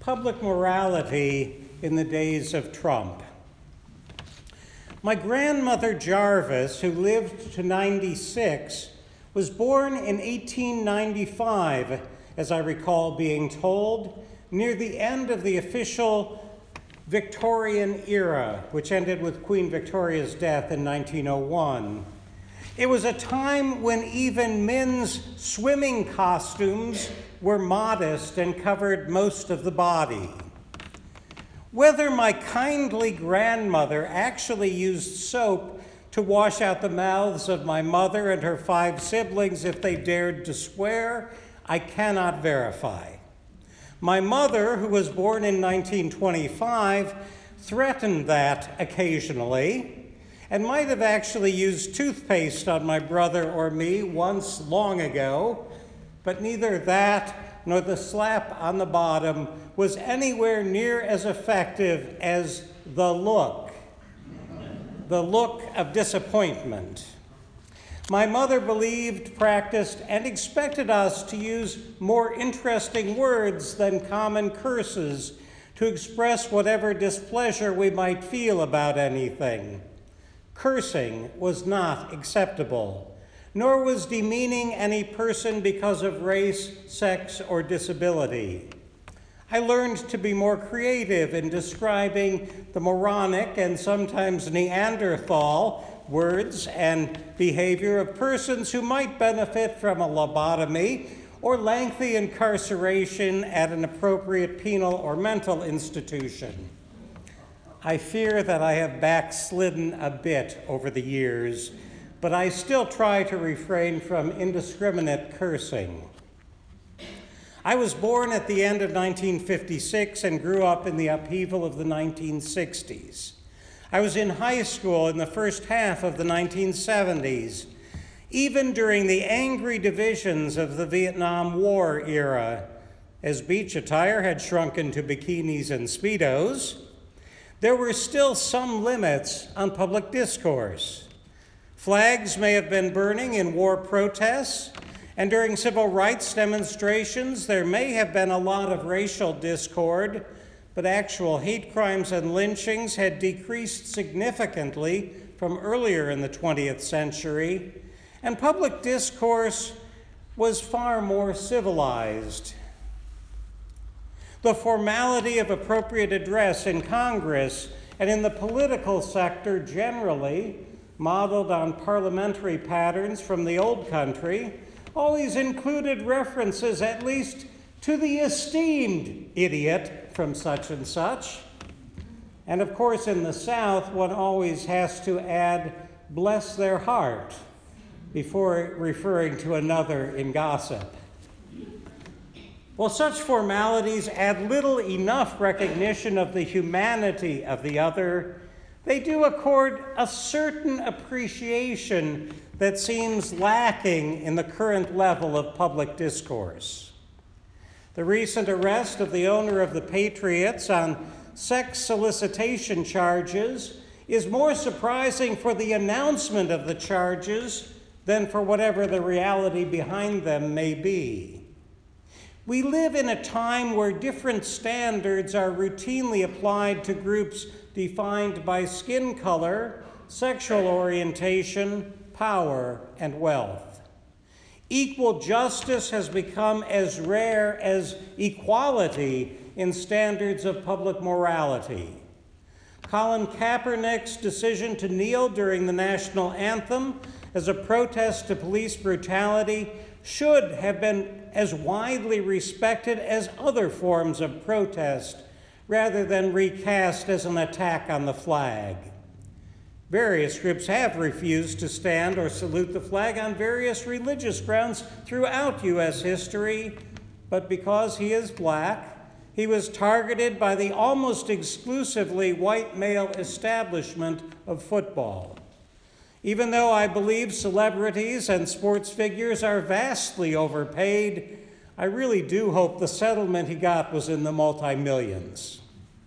public morality in the days of Trump. My grandmother Jarvis, who lived to 96, was born in 1895, as I recall being told, near the end of the official Victorian era, which ended with Queen Victoria's death in 1901. It was a time when even men's swimming costumes were modest and covered most of the body. Whether my kindly grandmother actually used soap to wash out the mouths of my mother and her 5 siblings if they dared to swear, I cannot verify. My mother, who was born in 1925, threatened that occasionally, and might have actually used toothpaste on my brother or me once long ago, but neither that nor the slap on the bottom was anywhere near as effective as the look of disappointment. My mother believed, practiced, and expected us to use more interesting words than common curses to express whatever displeasure we might feel about anything. Cursing was not acceptable, nor was demeaning any person because of race, sex, or disability. I learned to be more creative in describing the moronic and sometimes Neanderthal words and behavior of persons who might benefit from a lobotomy or lengthy incarceration at an appropriate penal or mental institution. I fear that I have backslidden a bit over the years, but I still try to refrain from indiscriminate cursing. I was born at the end of 1956 and grew up in the upheaval of the 1960s. I was in high school in the first half of the 1970s. Even during the angry divisions of the Vietnam War era, as beach attire had shrunken to bikinis and Speedos, there were still some limits on public discourse. Flags may have been burning in war protests, and during civil rights demonstrations, there may have been a lot of racial discord, but actual hate crimes and lynchings had decreased significantly from earlier in the 20th century, and public discourse was far more civilized. The formality of appropriate address in Congress and in the political sector generally, modeled on parliamentary patterns from the old country, always included references at least to the esteemed idiot from such and such. And of course, in the South, one always has to add, bless their heart, before referring to another in gossip. While such formalities add little enough recognition of the humanity of the other, they do accord a certain appreciation that seems lacking in the current level of public discourse. The recent arrest of the owner of the Patriots on sex solicitation charges is more surprising for the announcement of the charges than for whatever the reality behind them may be. We live in a time where different standards are routinely applied to groups defined by skin color, sexual orientation, power, and wealth. Equal justice has become as rare as equality in standards of public morality. Colin Kaepernick's decision to kneel during the national anthem as a protest to police brutality should have been as widely respected as other forms of protest, rather than recast as an attack on the flag. Various groups have refused to stand or salute the flag on various religious grounds throughout U.S. history, but because he is black, he was targeted by the almost exclusively white male establishment of football. Even though I believe celebrities and sports figures are vastly overpaid, I really do hope the settlement he got was in the multi-millions.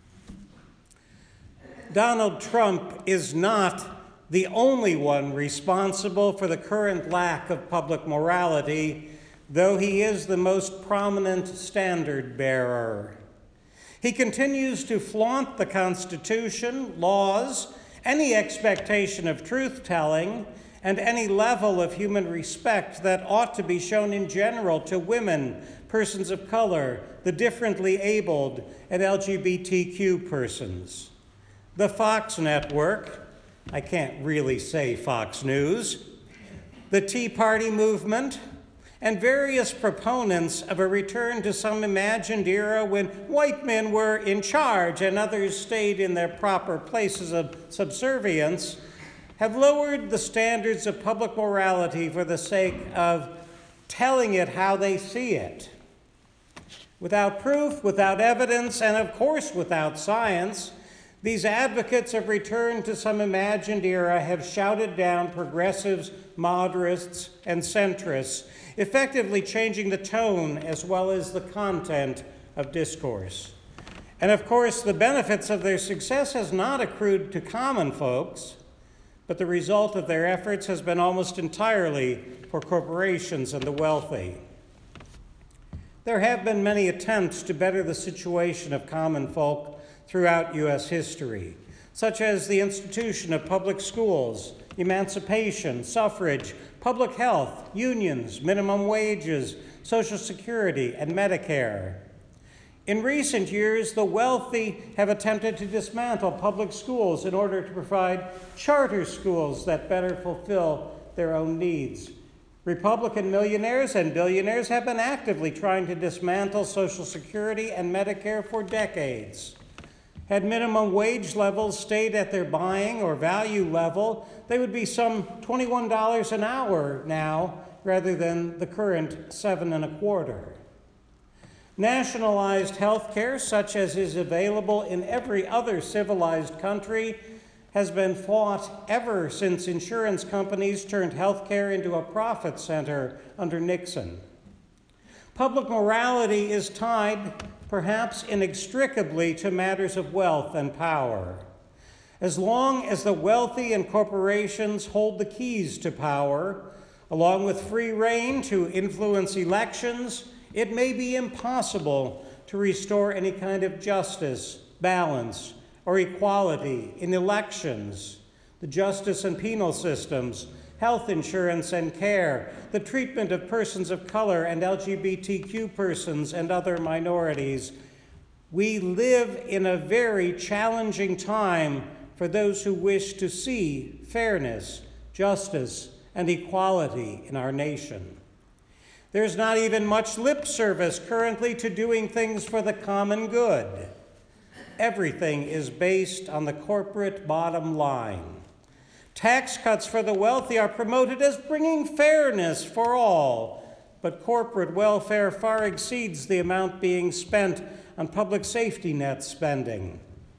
Donald Trump is not the only one responsible for the current lack of public morality, though he is the most prominent standard bearer. He continues to flaunt the Constitution, laws, any expectation of truth-telling, and any level of human respect that ought to be shown in general to women, persons of color, the differently abled, and LGBTQ persons. The Fox Network, I can't really say Fox News, the Tea Party movement, and various proponents of a return to some imagined era when white men were in charge and others stayed in their proper places of subservience, have lowered the standards of public morality for the sake of telling it how they see it. Without proof, without evidence, and of course without science, these advocates of return to some imagined era have shouted down progressives, moderates, and centrists, effectively changing the tone as well as the content of discourse. And of course, the benefits of their success has not accrued to common folks, but the result of their efforts has been almost entirely for corporations and the wealthy. There have been many attempts to better the situation of common folk throughout U.S. history, such as the institution of public schools, emancipation, suffrage, public health, unions, minimum wages, Social Security, and Medicare. In recent years, the wealthy have attempted to dismantle public schools in order to provide charter schools that better fulfill their own needs. Republican millionaires and billionaires have been actively trying to dismantle Social Security and Medicare for decades. Had minimum wage levels stayed at their buying or value level, they would be some $21 an hour now, rather than the current $7.25. Nationalized health care, such as is available in every other civilized country, has been fought ever since insurance companies turned health care into a profit center under Nixon. Public morality is tied, perhaps inextricably, to matters of wealth and power. As long as the wealthy and corporations hold the keys to power, along with free rein to influence elections, it may be impossible to restore any kind of justice, balance, or equality in elections, the justice and penal systems, health insurance and care, the treatment of persons of color and LGBTQ persons and other minorities. We live in a very challenging time for those who wish to see fairness, justice, and equality in our nation. There's not even much lip service currently to doing things for the common good. Everything is based on the corporate bottom line. Tax cuts for the wealthy are promoted as bringing fairness for all, but corporate welfare far exceeds the amount being spent on public safety net spending.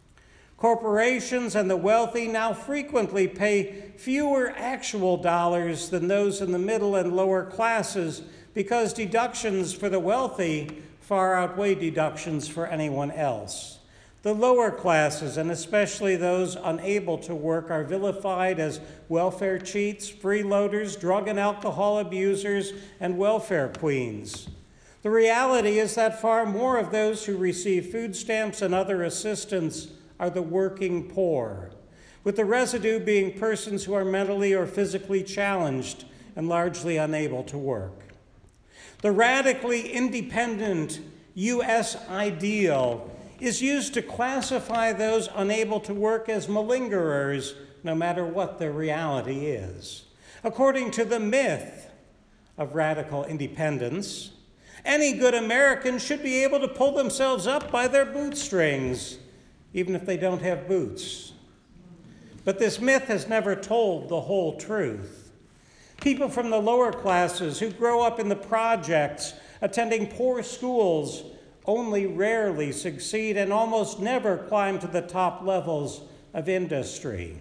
Corporations and the wealthy now frequently pay fewer actual dollars than those in the middle and lower classes because deductions for the wealthy far outweigh deductions for anyone else. The lower classes, and especially those unable to work, are vilified as welfare cheats, freeloaders, drug and alcohol abusers, and welfare queens. The reality is that far more of those who receive food stamps and other assistance are the working poor, with the residue being persons who are mentally or physically challenged and largely unable to work. The radically independent U.S. ideal is used to classify those unable to work as malingerers, no matter what their reality is. According to the myth of radical independence, any good American should be able to pull themselves up by their bootstrings, even if they don't have boots. But this myth has never told the whole truth. People from the lower classes who grow up in the projects, attending poor schools, only rarely succeed and almost never climb to the top levels of industry.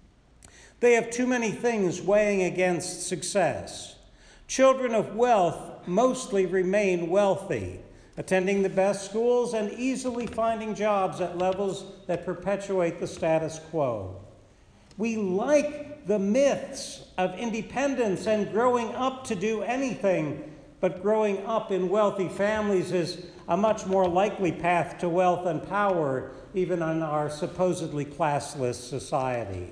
They have too many things weighing against success. Children of wealth mostly remain wealthy, attending the best schools and easily finding jobs at levels that perpetuate the status quo. We like the myths of independence and growing up to do anything, but growing up in wealthy families is a much more likely path to wealth and power, even in our supposedly classless society.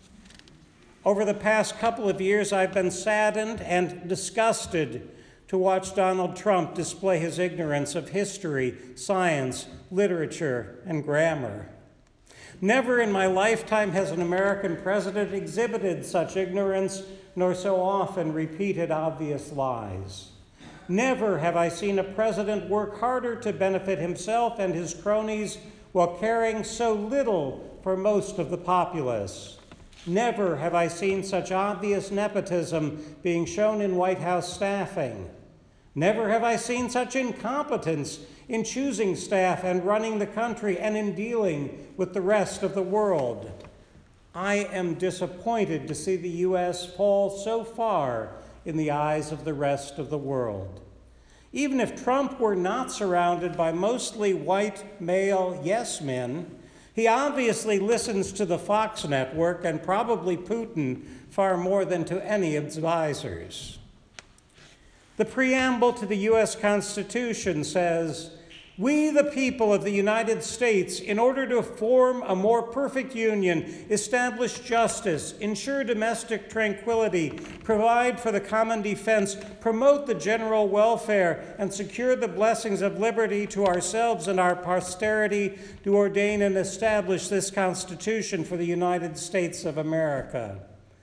Over the past couple of years, I've been saddened and disgusted to watch Donald Trump display his ignorance of history, science, literature, and grammar. Never in my lifetime has an American president exhibited such ignorance, nor so often repeated obvious lies. Never have I seen a president work harder to benefit himself and his cronies while caring so little for most of the populace. Never have I seen such obvious nepotism being shown in White House staffing. Never have I seen such incompetence in choosing staff and running the country and in dealing with the rest of the world. I am disappointed to see the U.S. fall so far in the eyes of the rest of the world. Even if Trump were not surrounded by mostly white male yes men, he obviously listens to the Fox network and probably Putin far more than to any advisors. The preamble to the U.S. Constitution says, "We, the people of the United States, in order to form a more perfect union, establish justice, ensure domestic tranquility, provide for the common defense, promote the general welfare, and secure the blessings of liberty to ourselves and our posterity, do ordain and establish this Constitution for the United States of America."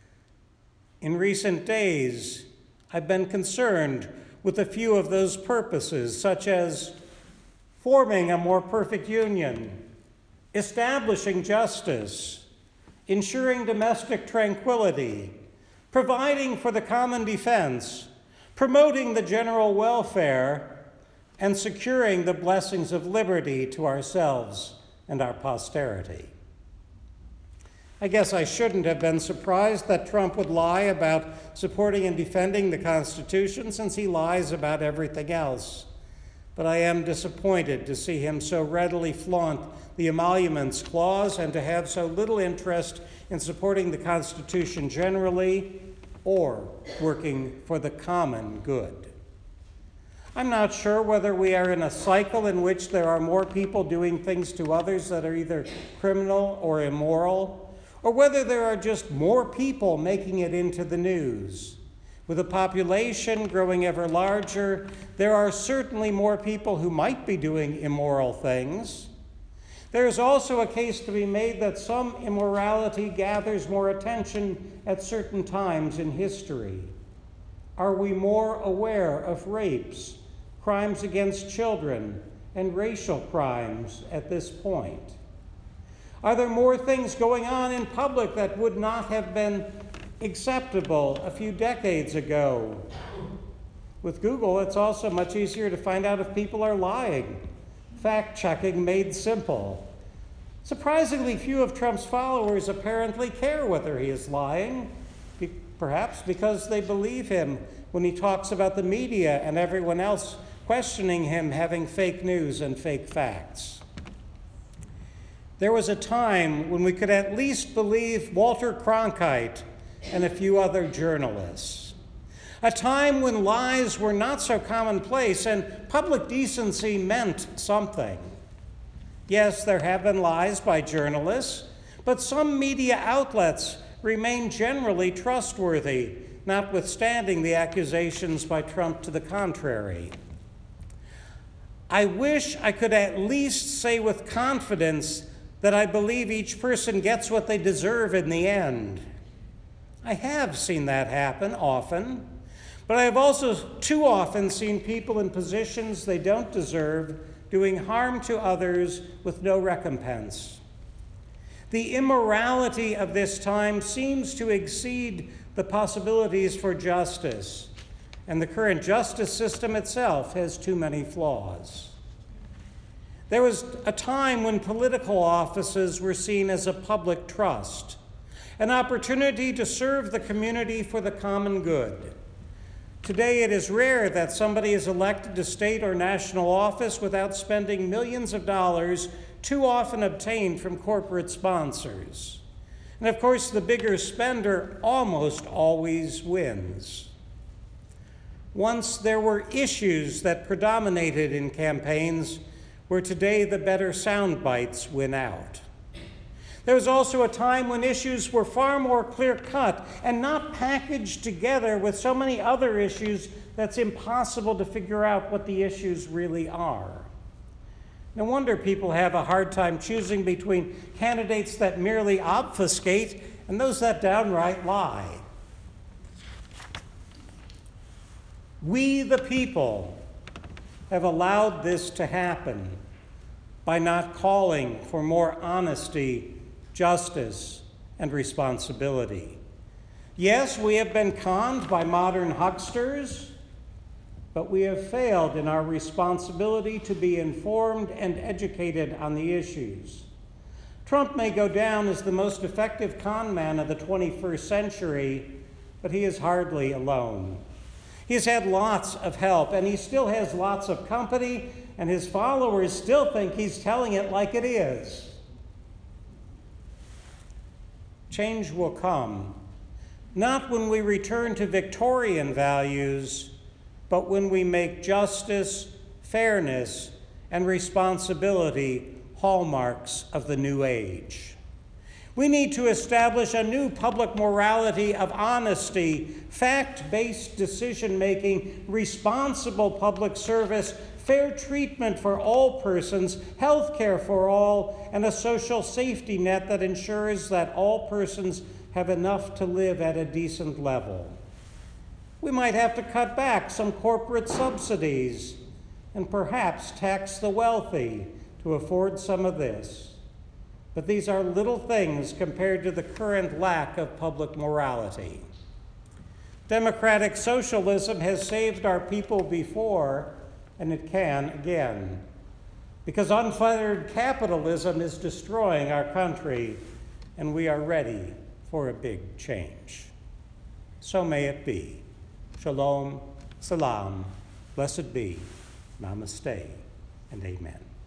In recent days, I've been concerned with a few of those purposes, such as forming a more perfect union, establishing justice, ensuring domestic tranquility, providing for the common defense, promoting the general welfare, and securing the blessings of liberty to ourselves and our posterity. I guess I shouldn't have been surprised that Trump would lie about supporting and defending the Constitution, since he lies about everything else. But I am disappointed to see him so readily flaunt the emoluments clause and to have so little interest in supporting the Constitution generally or working for the common good. I'm not sure whether we are in a cycle in which there are more people doing things to others that are either criminal or immoral, or whether there are just more people making it into the news. With a population growing ever larger, there are certainly more people who might be doing immoral things. There is also a case to be made that some immorality gathers more attention at certain times in history. Are we more aware of rapes, crimes against children, and racial crimes at this point? Are there more things going on in public that would not have been acceptable a few decades ago? With Google, it's also much easier to find out if people are lying. Fact-checking made simple. Surprisingly few of Trump's followers apparently care whether he is lying, perhaps because they believe him when he talks about the media and everyone else questioning him having fake news and fake facts. There was a time when we could at least believe Walter Cronkite and a few other journalists. A time when lies were not so commonplace and public decency meant something. Yes, there have been lies by journalists, but some media outlets remain generally trustworthy, notwithstanding the accusations by Trump to the contrary. I wish I could at least say with confidence that I believe each person gets what they deserve in the end. I have seen that happen often, but I have also too often seen people in positions they don't deserve doing harm to others with no recompense. The immorality of this time seems to exceed the possibilities for justice, and the current justice system itself has too many flaws. There was a time when political offices were seen as a public trust, an opportunity to serve the community for the common good. Today, it is rare that somebody is elected to state or national office without spending millions of dollars, too often obtained from corporate sponsors. And of course, the bigger spender almost always wins. Once there were issues that predominated in campaigns, where today the better sound bites win out. There was also a time when issues were far more clear-cut and not packaged together with so many other issues that's impossible to figure out what the issues really are. No wonder people have a hard time choosing between candidates that merely obfuscate and those that downright lie. We, the people, have allowed this to happen by not calling for more honesty, justice, and responsibility. Yes, we have been conned by modern hucksters, but we have failed in our responsibility to be informed and educated on the issues. Trump may go down as the most effective con man of the 21st century, but he is hardly alone. He's had lots of help, and he still has lots of company, and his followers still think he's telling it like it is. Change will come, not when we return to Victorian values, but when we make justice, fairness, and responsibility hallmarks of the new age. We need to establish a new public morality of honesty, fact-based decision-making, responsible public service, fair treatment for all persons, health care for all, and a social safety net that ensures that all persons have enough to live at a decent level. We might have to cut back some corporate subsidies and perhaps tax the wealthy to afford some of this. But these are little things compared to the current lack of public morality. Democratic socialism has saved our people before, and it can again, because unfettered capitalism is destroying our country, and we are ready for a big change. So may it be. Shalom, salam, blessed be, namaste, and amen.